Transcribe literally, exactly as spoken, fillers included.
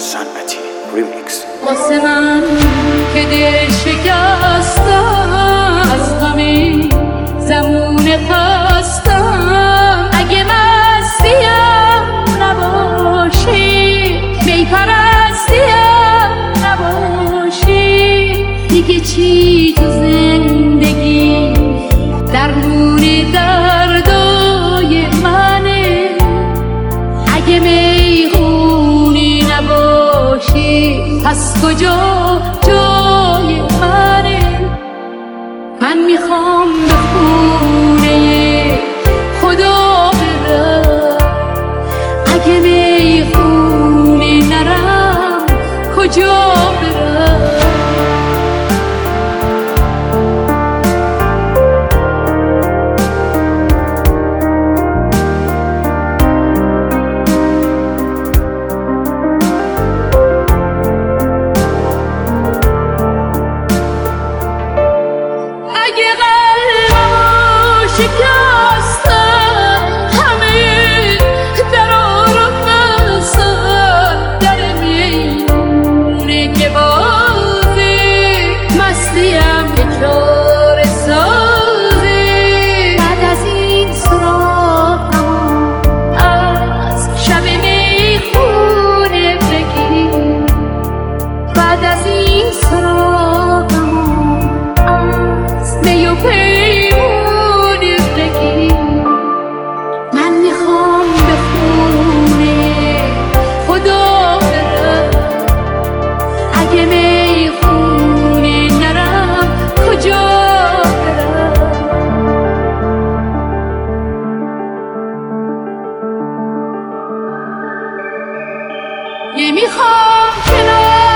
صنعتی ریمیکس. واسه من که دل شکستم، از همین زمون خستم، اگه مستیم نباشی، می پرستیم نباشی، دیگه چی تو زندگی درمون دردای منه؟ اگه میخونی نباشی پس کجا جای منه؟ من میخوام به خونه خدا برم، اگه میخونی نرم کجا برم؟ شکستم همه درا رو بستم، در میونه که بازی مستیم که چاره سازی. بعد از این سراغم از شب میخونه بگی، بعد از این سراغم از می و پیمونه بگی. من میخوام به خونه خدا برم، اگه میخونه نرم کجا برم؟ نمیخوام کنار